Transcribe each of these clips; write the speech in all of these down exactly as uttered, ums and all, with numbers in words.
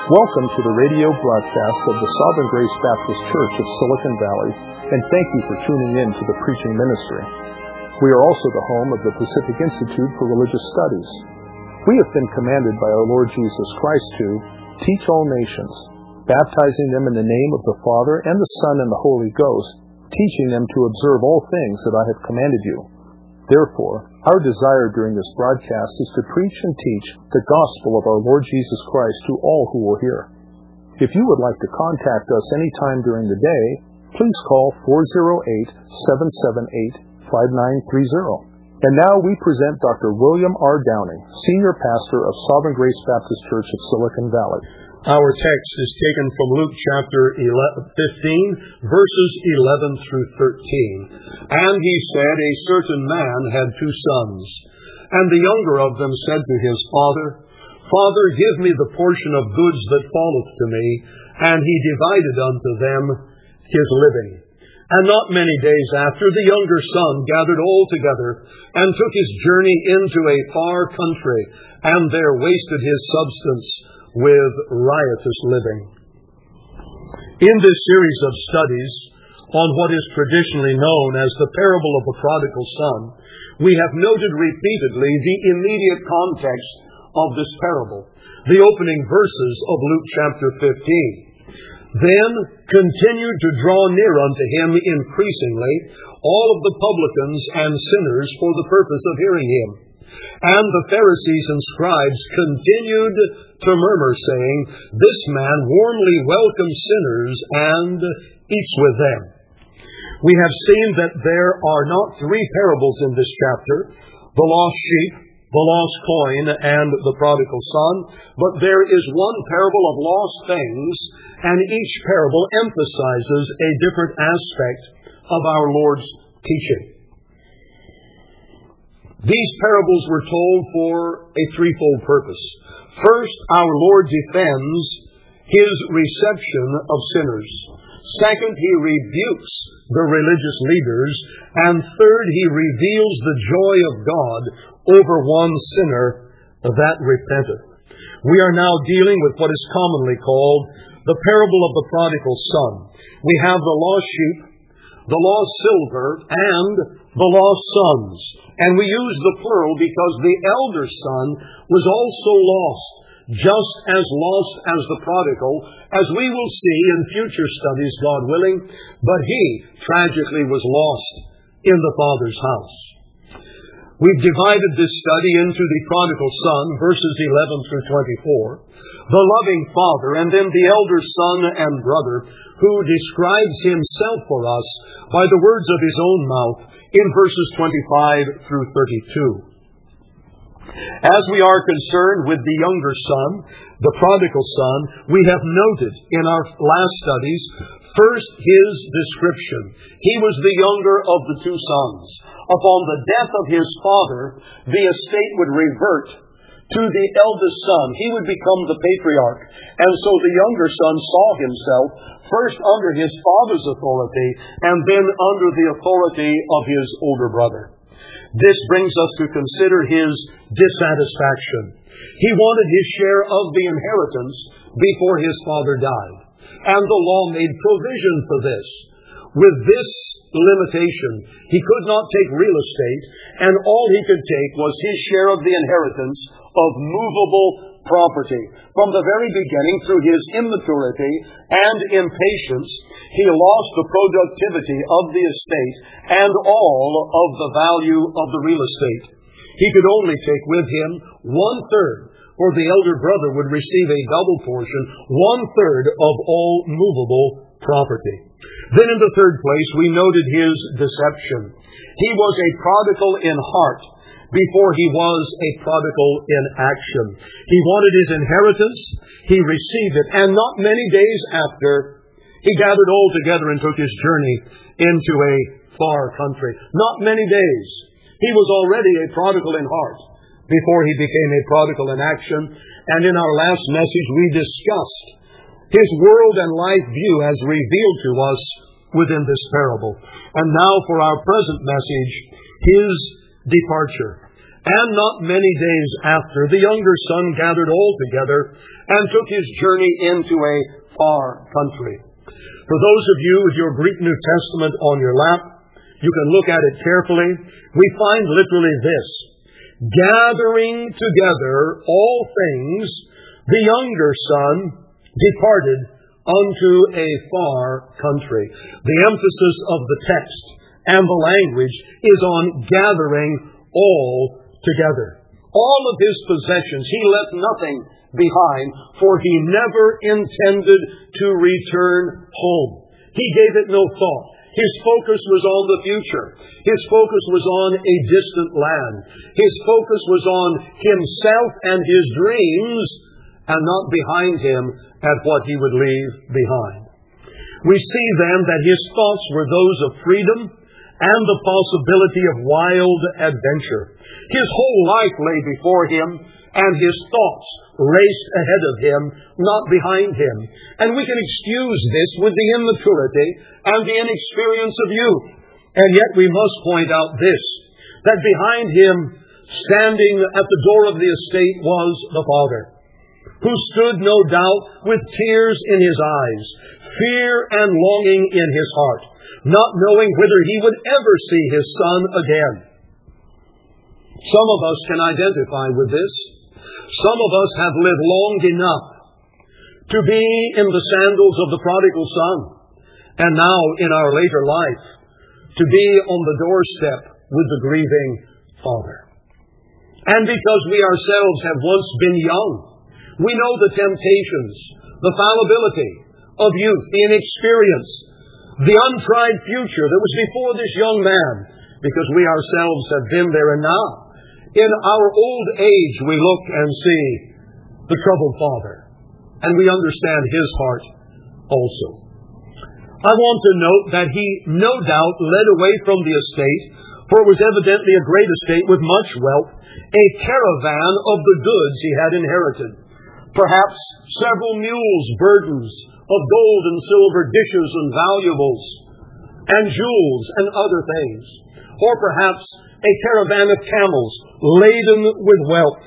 Welcome to the radio broadcast of the Sovereign Grace Baptist Church of Silicon Valley, and thank you for tuning in to the preaching ministry. We are also the home of the Pacific Institute for Religious Studies. We have been commanded by our Lord Jesus Christ to teach all nations, baptizing them in the name of the Father and the Son and the Holy Ghost, teaching them to observe all things that I have commanded you. Therefore, our desire during this broadcast is to preach and teach the gospel of our Lord Jesus Christ to all who will hear. If you would like to contact us anytime during the day, please call four oh eight, seven seven eight, five nine three oh. And now we present Doctor William R. Downing, Senior Pastor of Sovereign Grace Baptist Church of Silicon Valley. Our text is taken from Luke chapter fifteen, verses eleven through thirteen. And he said, a certain man had two sons, and the younger of them said to his father, Father, give me the portion of goods that falleth to me. And he divided unto them his living. And not many days after, the younger son gathered all together, and took his journey into a far country, and there wasted his substance with riotous living. In this series of studies on what is traditionally known as the parable of the prodigal son, we have noted repeatedly the immediate context of this parable, the opening verses of Luke chapter fifteen. Then continued to draw near unto him increasingly all of the publicans and sinners for the purpose of hearing him. And the Pharisees and scribes continued to murmur, saying, This man warmly welcomes sinners and eats with them. We have seen that there are not three parables in this chapter, the lost sheep, the lost coin, and the prodigal son, but there is one parable of lost things, and each parable emphasizes a different aspect of our Lord's teaching. These parables were told for a threefold purpose. First, our Lord defends his reception of sinners. Second, he rebukes the religious leaders. And third, he reveals the joy of God over one sinner that repenteth. We are now dealing with what is commonly called the parable of the prodigal son. We have the lost sheep, the lost silver, and the lost sons. And we use the plural because the elder son was also lost, just as lost as the prodigal, as we will see in future studies, God willing. But he tragically was lost in the Father's house. We've divided this study into the prodigal son, verses eleven through twenty-four, the loving father, and then the elder son and brother, who describes himself for us by the words of his own mouth in verses twenty-five through thirty-two. As we are concerned with the younger son, the prodigal son, we have noted in our last studies, first his description. He was the younger of the two sons. Upon the death of his father, the estate would revert to the eldest son. He would become the patriarch. And so the younger son saw himself first under his father's authority and then under the authority of his older brother. This brings us to consider his dissatisfaction. He wanted his share of the inheritance before his father died. And the law made provision for this. With this limitation, he could not take real estate, and all he could take was his share of the inheritance of movable property. From the very beginning, through his immaturity and impatience, he lost the productivity of the estate and all of the value of the real estate. He could only take with him one-third, for the elder brother would receive a double portion, one-third of all movable property. Then in the third place, we noted his deception. He was a prodigal in heart before he was a prodigal in action. He wanted his inheritance, he received it, and not many days after, he gathered all together and took his journey into a far country. Not many days. He was already a prodigal in heart before he became a prodigal in action. And in our last message, we discussed his world and life view as revealed to us within this parable. And now for our present message, his departure. And not many days after, the younger son gathered all together and took his journey into a far country. For those of you with your Greek New Testament on your lap, you can look at it carefully. We find literally this: gathering together all things, the younger son departed unto a far country. The emphasis of the text and the language is on gathering all together. All of his possessions, he left nothing behind, for he never intended to return home. He gave it no thought. His focus was on the future. His focus was on a distant land. His focus was on himself and his dreams, and not behind him at what he would leave behind. We see then that his thoughts were those of freedom and the possibility of wild adventure. His whole life lay before him, and his thoughts raced ahead of him, not behind him. And we can excuse this with the immaturity and the inexperience of youth. And yet we must point out this, that behind him, standing at the door of the estate, was the father, who stood, no doubt, with tears in his eyes, fear and longing in his heart, not knowing whether he would ever see his son again. Some of us can identify with this. Some of us have lived long enough to be in the sandals of the prodigal son, and now in our later life to be on the doorstep with the grieving father. And because we ourselves have once been young, we know the temptations, the fallibility of youth, the inexperience, the untried future that was before this young man, because we ourselves have been there. And now, in our old age, we look and see the troubled father, and we understand his heart also. I want to note that he no doubt led away from the estate, for it was evidently a great estate with much wealth, a caravan of the goods he had inherited. Perhaps several mules' burdens of gold and silver, dishes and valuables, and jewels and other things. Or perhaps a caravan of camels laden with wealth.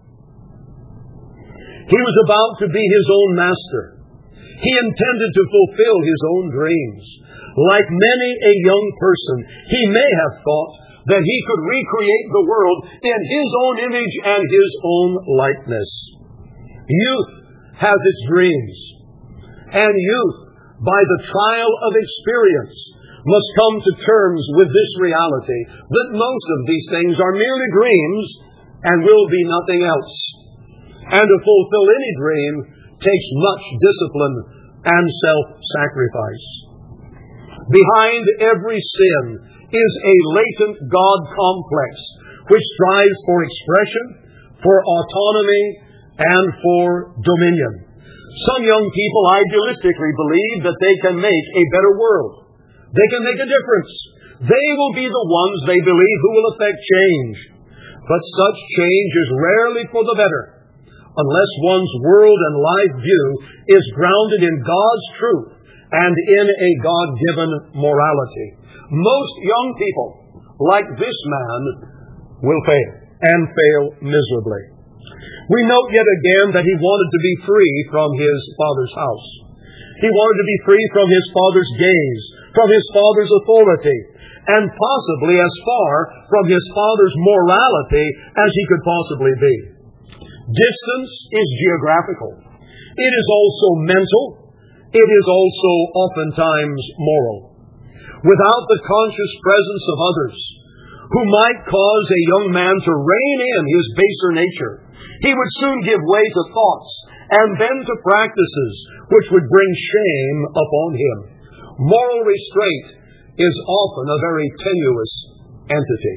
He was about to be his own master. He intended to fulfill his own dreams. Like many a young person, he may have thought that he could recreate the world in his own image and his own likeness. Youth has its dreams, and youth, by the trial of experience, must come to terms with this reality, that most of these things are merely dreams and will be nothing else. And to fulfill any dream takes much discipline and self-sacrifice. Behind every sin is a latent God complex, which strives for expression, for autonomy, and for dominion. Some young people idealistically believe that they can make a better world. They can make a difference. They will be the ones, they believe, who will effect change. But such change is rarely for the better, unless one's world and life view is grounded in God's truth and in a God-given morality. Most young people, like this man, will fail, and fail miserably. We note yet again that he wanted to be free from his father's house. He wanted to be free from his father's gaze, from his father's authority, and possibly as far from his father's morality as he could possibly be. Distance is geographical. It is also mental. It is also oftentimes moral. Without the conscious presence of others, who might cause a young man to rein in his baser nature, he would soon give way to thoughts and then to practices which would bring shame upon him. Moral restraint is often a very tenuous entity.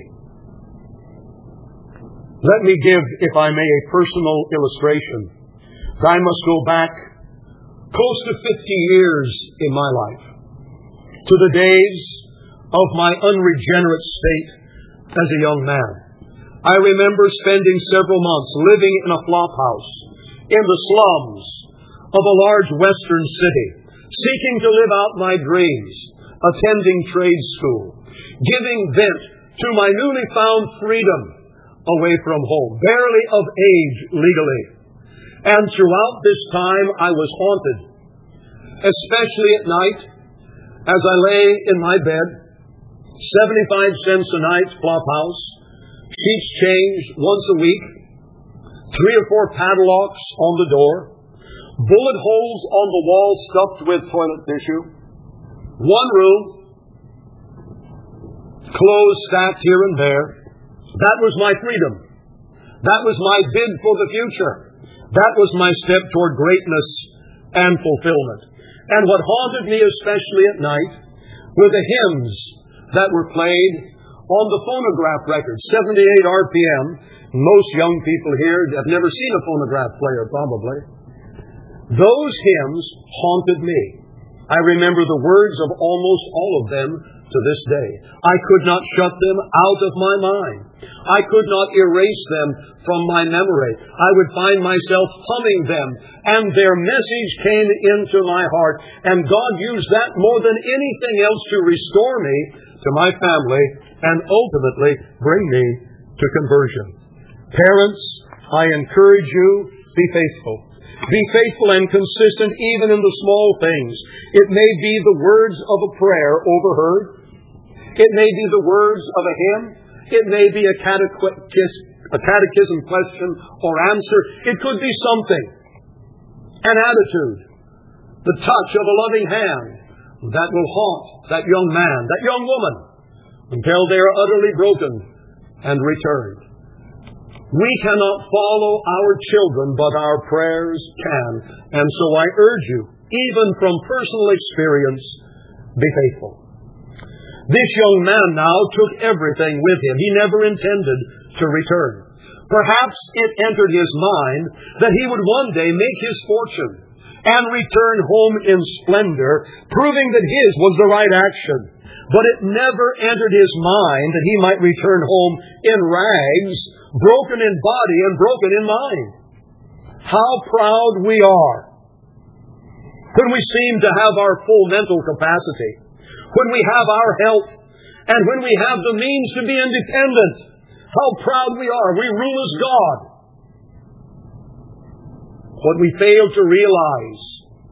Let me give, if I may, a personal illustration. I must go back close to fifty years in my life, to the days of my unregenerate state as a young man. I remember spending several months living in a flop house in the slums of a large western city, seeking to live out my dreams, attending trade school, giving vent to my newly found freedom away from home, barely of age legally. And throughout this time I was haunted, especially at night as I lay in my bed, seventy-five cents a night flop house, sheets changed once a week, three or four padlocks on the door, bullet holes on the wall stuffed with toilet tissue, one room, clothes stacked here and there. That was my freedom. That was my bid for the future. That was my step toward greatness and fulfillment. And what haunted me especially at night were the hymns that were played on the phonograph record, seventy-eight R P M. Most young people here have never seen a phonograph player, probably. Those hymns haunted me. I remember the words of almost all of them to this day. I could not shut them out of my mind. I could not erase them from my memory. I would find myself humming them, and their message came into my heart. And God used that more than anything else to restore me to my family and ultimately bring me to conversion. Parents, I encourage you, be faithful. Be faithful and consistent even in the small things. It may be the words of a prayer overheard. It may be the words of a hymn. It may be a catechism, a catechism question or answer. It could be something. An attitude. The touch of a loving hand that will haunt that young man, that young woman, until they are utterly broken and returned. We cannot follow our children, but our prayers can. And so I urge you, even from personal experience, be faithful. This young man now took everything with him. He never intended to return. Perhaps it entered his mind that he would one day make his fortune and return home in splendor, proving that his was the right action. But it never entered his mind that he might return home in rags, broken in body and broken in mind. How proud we are when we seem to have our full mental capacity, when we have our health, and when we have the means to be independent. How proud we are. We rule as God. What we fail to realize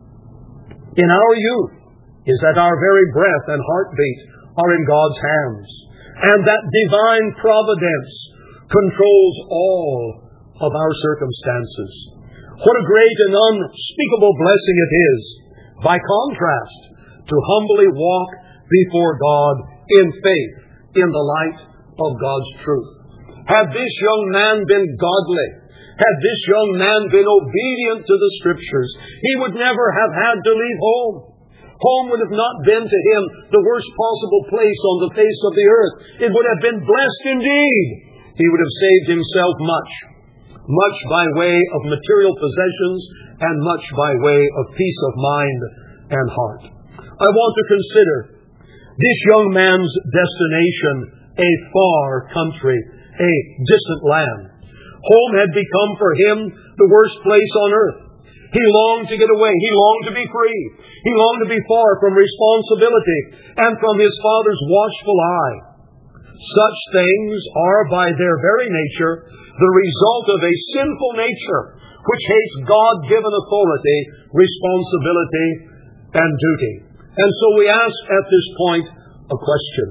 in our youth is that our very breath and heartbeat are in God's hands, and that divine providence controls all of our circumstances. What a great and unspeakable blessing it is, by contrast, to humbly walk before God in faith, in the light of God's truth. Had this young man been godly, had this young man been obedient to the Scriptures, he would never have had to leave home. Home would have not been to him the worst possible place on the face of the earth. It would have been blessed indeed. He would have saved himself much, much by way of material possessions and much by way of peace of mind and heart. I want to consider this young man's destination a far country, a distant land. Home had become for him the worst place on earth. He longed to get away. He longed to be free. He longed to be far from responsibility and from his father's watchful eye. Such things are by their very nature the result of a sinful nature which hates God-given authority, responsibility, and duty. And so we ask at this point a question.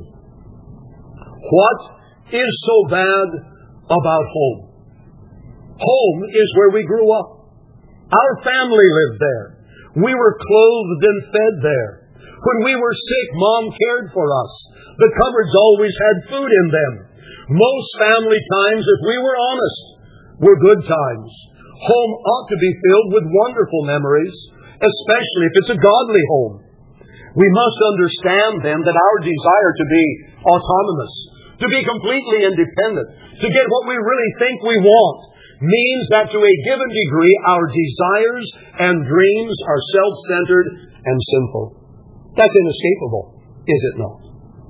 What is so bad about home? Home is where we grew up. Our family lived there. We were clothed and fed there. When we were sick, Mom cared for us. The cupboards always had food in them. Most family times, if we were honest, were good times. Home ought to be filled with wonderful memories, especially if it's a godly home. We must understand then that our desire to be autonomous, to be completely independent, to get what we really think we want, means that to a given degree our desires and dreams are self-centered and sinful. That's inescapable, is it not?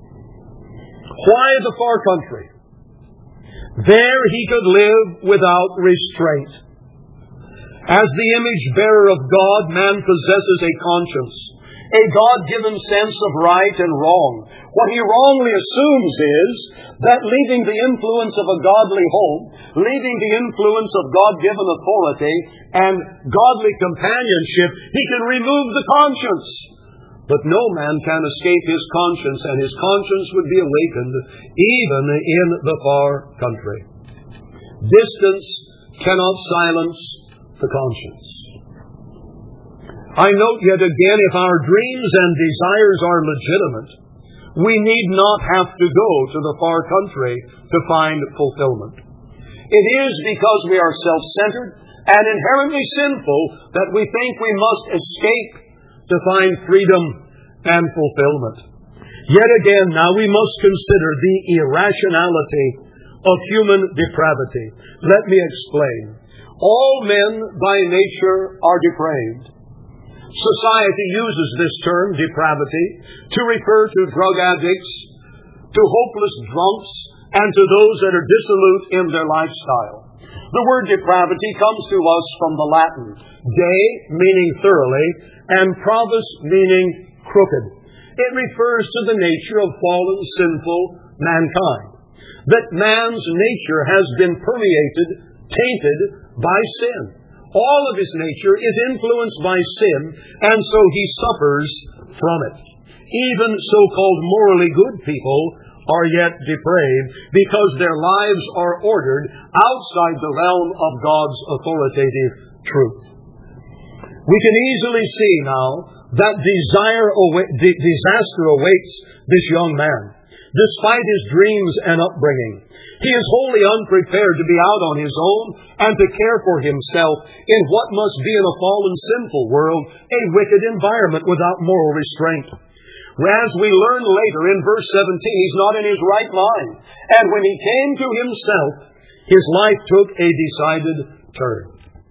Why the far country? There he could live without restraint. As the image bearer of God, man possesses a conscience. a God-given sense of right and wrong. What he wrongly assumes is that leaving the influence of a godly home, leaving the influence of God-given authority and godly companionship, he can remove the conscience. But no man can escape his conscience, and his conscience would be awakened even in the far country. Distance cannot silence the conscience. I note yet again, if our dreams and desires are legitimate, we need not have to go to the far country to find fulfillment. It is because we are self-centered and inherently sinful that we think we must escape to find freedom and fulfillment. Yet again, now we must consider the irrationality of human depravity. Let me explain. All men by nature are depraved. Society uses this term, depravity, to refer to drug addicts, to hopeless drunks, and to those that are dissolute in their lifestyle. The word depravity comes to us from the Latin, de, meaning thoroughly, and pravus, meaning crooked. It refers to the nature of fallen, sinful mankind. That man's nature has been permeated, tainted by sin. All of his nature is influenced by sin, and so he suffers from it. Even so-called morally good people are yet depraved because their lives are ordered outside the realm of God's authoritative truth. We can easily see now that desire awa- di- disaster awaits this young man, despite his dreams and upbringing. He is wholly unprepared to be out on his own and to care for himself in what must be in a fallen, sinful world, a wicked environment without moral restraint. As we learn later in verse seventeen, he's not in his right mind. And when he came to himself, his life took a decided turn.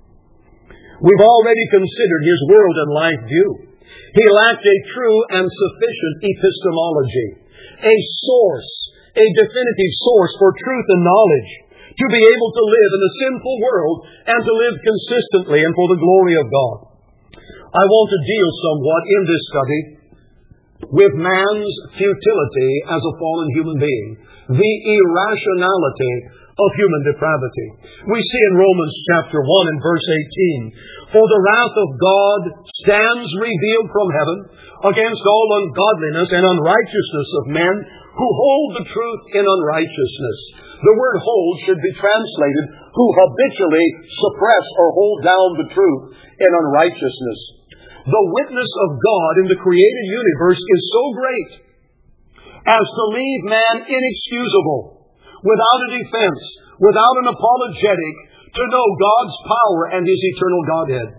We've already considered his world and life view. He lacked a true and sufficient epistemology, a source, a definitive source for truth and knowledge, to be able to live in a sinful world and to live consistently and for the glory of God. I want to deal somewhat in this study with man's futility as a fallen human being, the irrationality of human depravity. We see in Romans chapter one and verse eighteen, "For the wrath of God stands revealed from heaven against all ungodliness and unrighteousness of men who hold the truth in unrighteousness." The word hold should be translated, "who habitually suppress or hold down the truth in unrighteousness." The witness of God in the created universe is so great as to leave man inexcusable, without a defense, without an apologetic, to know God's power and His eternal Godhead.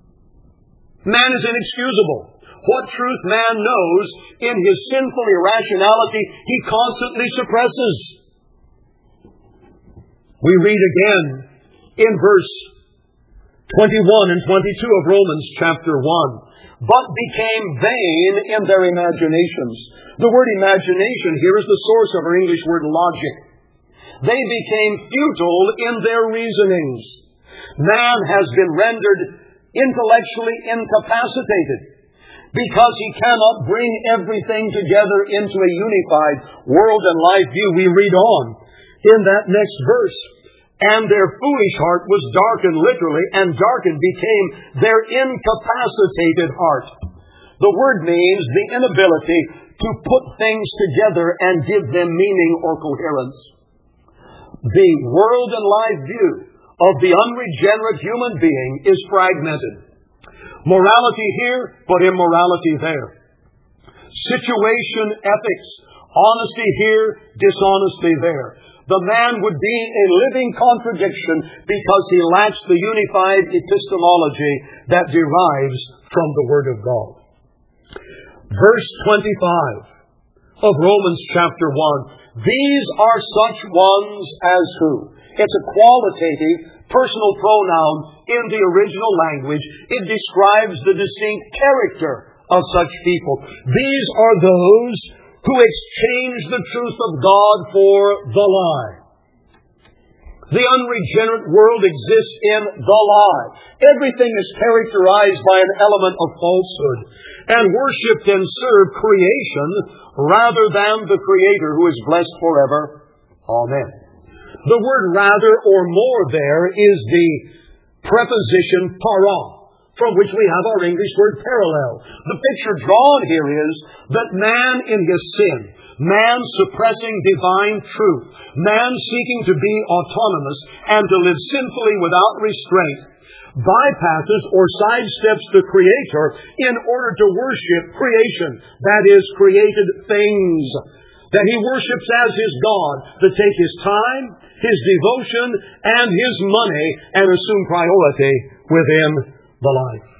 Man is inexcusable. What truth man knows in his sinful irrationality, he constantly suppresses. We read again in verse twenty-one and twenty-two of Romans chapter one. "But became vain in their imaginations." The word imagination here is the source of our English word logic. They became futile in their reasonings. Man has been rendered intellectually incapacitated because he cannot bring everything together into a unified world and life view. We read on in that next verse, "And their foolish heart was darkened," literally, and darkened became their incapacitated heart. The word means the inability to put things together and give them meaning or coherence. The world and life view of the unregenerate human being is fragmented. Morality here, but immorality there. Situation ethics, honesty here, dishonesty there. The man would be a living contradiction because he lacks the unified epistemology that derives from the Word of God. Verse twenty-five of Romans chapter one. "These are such ones as" who? It's a qualitative, personal pronoun in the original language. It describes the distinct character of such people. These are those who exchange the truth of God for the lie. The unregenerate world exists in the lie. Everything is characterized by an element of falsehood. and worshipped and served creation rather than the Creator, who is blessed forever. Amen. The word rather or more there is the preposition para, from which we have our English word parallel. The picture drawn here is that man in his sin, man suppressing divine truth, man seeking to be autonomous and to live sinfully without restraint, bypasses or sidesteps the Creator in order to worship creation, that is, created things, that he worships as his God, that take his time, his devotion, and his money, and assume priority within the life.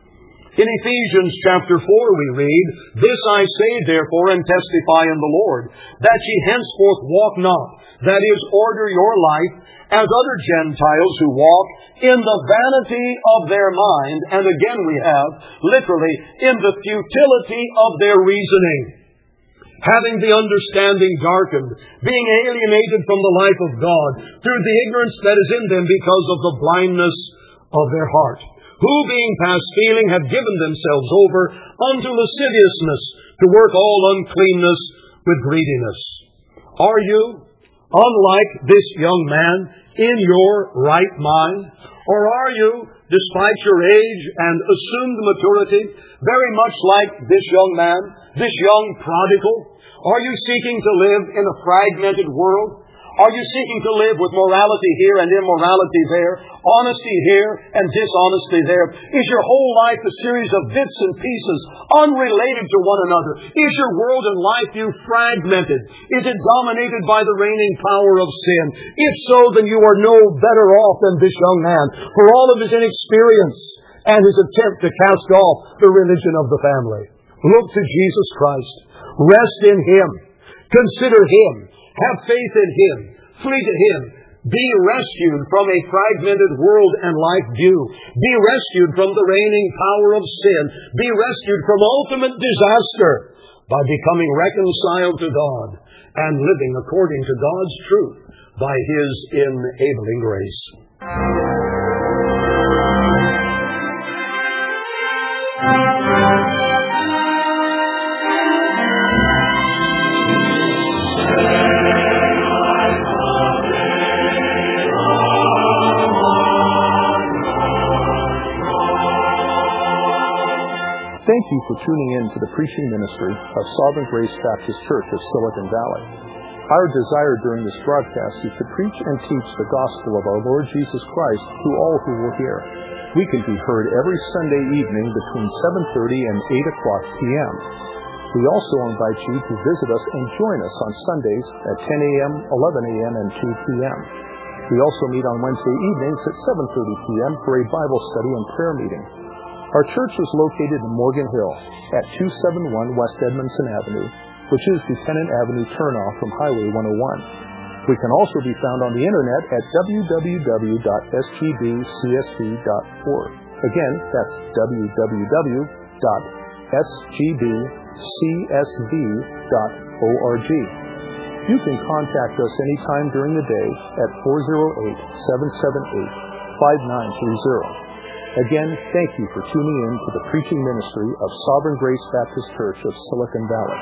In Ephesians chapter four we read, "This I say therefore and testify in the Lord, that ye henceforth walk not, that is, order your life, as other Gentiles who walk in the vanity of their mind," and again we have, literally, in the futility of their reasoning. "Having the understanding darkened, being alienated from the life of God, through the ignorance that is in them because of the blindness of their heart, who being past feeling have given themselves over unto lasciviousness, to work all uncleanness with greediness." Are you, unlike this young man, in your right mind? Or are you, despite your age and assumed maturity, very much like this young man, this young prodigal? Are you seeking to live in a fragmented world? Are you seeking to live with morality here and immorality there, honesty here and dishonesty there? Is your whole life a series of bits and pieces, unrelated to one another? Is your world and life you fragmented? Is it dominated by the reigning power of sin? If so, then you are no better off than this young man, for all of his inexperience and his attempt to cast off the religion of the family. Look to Jesus Christ. Rest in Him. Consider Him. Have faith in Him. Flee to Him. Be rescued from a fragmented world and life view. Be rescued from the reigning power of sin. Be rescued from ultimate disaster by becoming reconciled to God and living according to God's truth by His enabling grace. Thank you for tuning in to the preaching ministry of Sovereign Grace Baptist Church of Silicon Valley. Our desire during this broadcast is to preach and teach the gospel of our Lord Jesus Christ to all who will hear. We can be heard every Sunday evening between seven thirty and eight o'clock p.m. We also invite you to visit us and join us on Sundays at ten a.m., eleven a.m., and two p.m. We also meet on Wednesday evenings at seven thirty p.m. for a Bible study and prayer meeting. Our church is located in Morgan Hill at two seventy-one West Edmondson Avenue, which is Buchanan Avenue turnoff from Highway one oh one. We can also be found on the internet at w w w dot s g b c s v dot org. Again, that's w w w dot s g b c s v dot org. You can contact us anytime during the day at four oh eight, seven seven eight, five nine three zero. Again, thank you for tuning in to the preaching ministry of Sovereign Grace Baptist Church of Silicon Valley.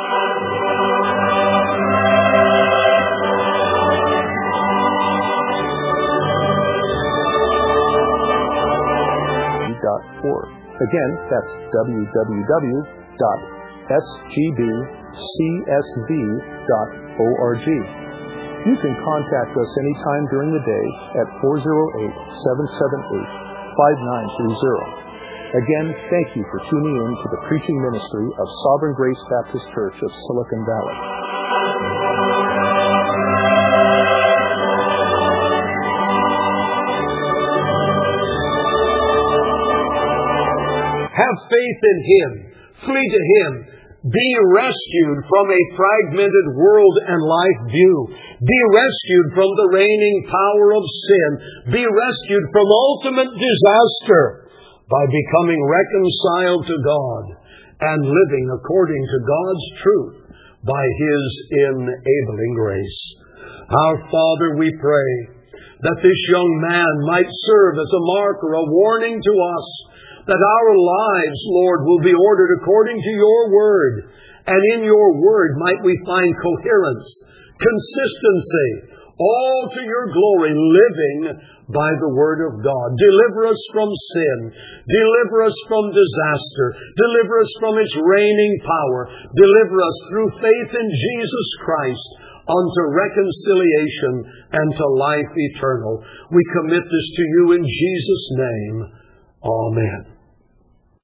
Again, that's w w w dot s g b c s v dot org. You can contact us anytime during the day at four oh eight, seven seven eight, five nine three zero. Again, thank you for tuning in to the preaching ministry of Sovereign Grace Baptist Church of Silicon Valley. Have faith in Him. Flee to Him. Be rescued from a fragmented world and life view. Be rescued from the reigning power of sin. Be rescued from ultimate disaster by becoming reconciled to God and living according to God's truth by His enabling grace. Our Father, we pray that this young man might serve as a mark or a warning to us, that our lives, Lord, will be ordered according to your word. And in your word might we find coherence, consistency, all to your glory, living by the word of God. Deliver us from sin. Deliver us from disaster. Deliver us from its reigning power. Deliver us through faith in Jesus Christ unto reconciliation and to life eternal. We commit this to you in Jesus' name. Amen.